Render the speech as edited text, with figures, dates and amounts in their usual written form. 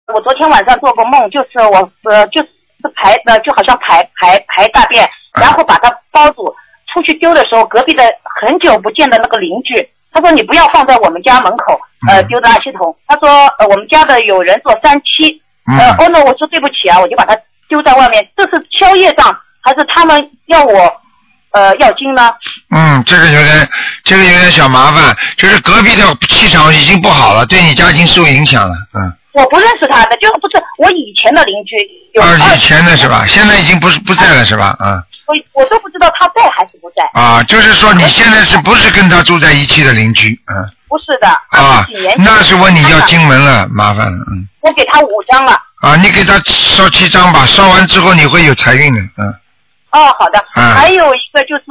我昨天晚上做个梦，就是就是就好像排大便，然后把它包住，出去丢的时候，隔壁的很久不见的那个邻居，他说你不要放在我们家门口，丢垃圾桶。他说我们家的有人做37，那我说对不起啊，我就把它丢在外面。这是消业障，还是他们要我要金呢？ 这个有点小麻烦，就是隔壁的气场已经不好了，对你家已经受影响了。 我不认识他的，就是不是我以前的邻居。 以前的是吧？现在已经不在了是吧？ 我都不知道他在还是不在。 就是说你现在是不是跟他住在一起的邻居？ 不是的。几年前那是问你要经文了，麻烦了。 我给他5张了。 你给他烧7张吧，烧完之后你会有财运的。 好的。还有一个就是